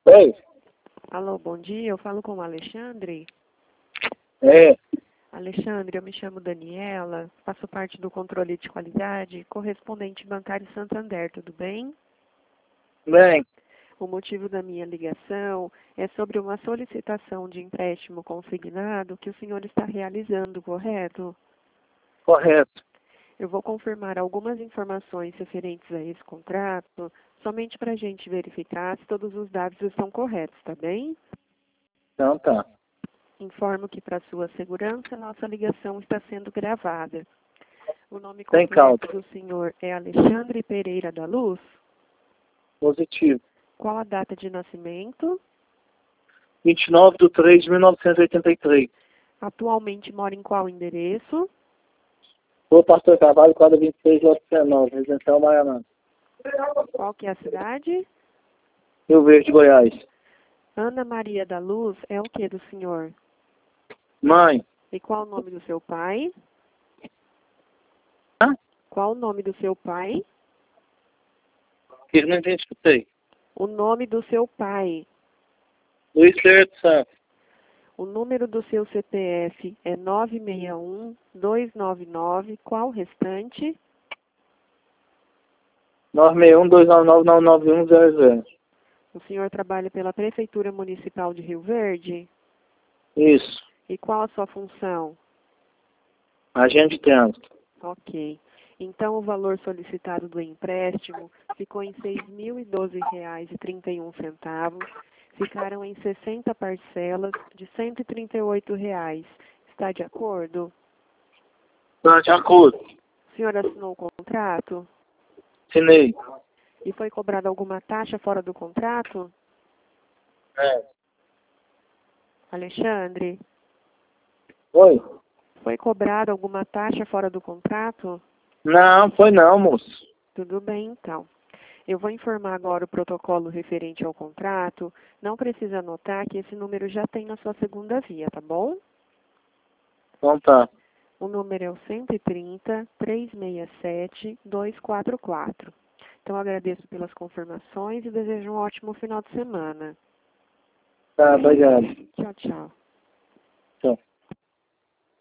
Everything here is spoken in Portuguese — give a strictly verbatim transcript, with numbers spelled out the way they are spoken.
Oi, Alô, bom dia. Eu falo com o Alexandre. é, Alexandre, eu me chamo Daniela, faço parte do controle de qualidade correspondente bancário Santander, tudo bem? bem, O motivo da minha ligação é sobre uma solicitação de empréstimo consignado que o senhor está realizando, correto? correto. Eu vou confirmar algumas informações referentes a esse contrato, somente para a gente verificar se todos os dados estão corretos, tá bem? Então tá. Informo que, para sua segurança, nossa ligação está sendo gravada. O nome Tem completo cálculo. do senhor é Alexandre Pereira da Luz? Positivo. Qual a data de nascimento? vinte e nove de três de mil novecentos e oitenta e três. Atualmente mora em qual endereço? Rua Pastor Carvalho, quadra vinte e seis, lote dezenove, Residencial Maianã. Qual que é a cidade? Rio Verde, Goiás. Ana Maria da Luz é o que do senhor? Mãe. E qual o nome do seu pai? Hã? Qual o nome do seu pai? Que não identifiquei. O nome do seu pai. Luiz Ferreira dos Santos. O número do seu C P F é nove seis um, dois nove nove. Qual o restante? nove seis um, dois nove nove, nove nove um, zero zero. O senhor trabalha pela Prefeitura Municipal de Rio Verde? Isso. E qual a sua função? Agente de trânsito. Ok. Então, o valor solicitado do empréstimo ficou em seis mil e doze reais e trinta e um centavos. Ficaram em sessenta parcelas de cento e trinta e oito reais. Está de acordo? Tá de acordo. O senhor assinou o contrato? Assinei. E foi cobrada alguma taxa fora do contrato? É. Alexandre, Oi? foi cobrada alguma taxa fora do contrato? Não, foi não, moço. Tudo bem, então. Eu vou informar agora o protocolo referente ao contrato. Não precisa anotar que esse número já tem na sua segunda via, tá bom? Então tá. O número é o cento e trinta, trezentos e sessenta e sete, duzentos e quarenta e quatro. Então, agradeço pelas confirmações e desejo um ótimo final de semana. Tá, obrigado. Tchau, tchau. Tchau.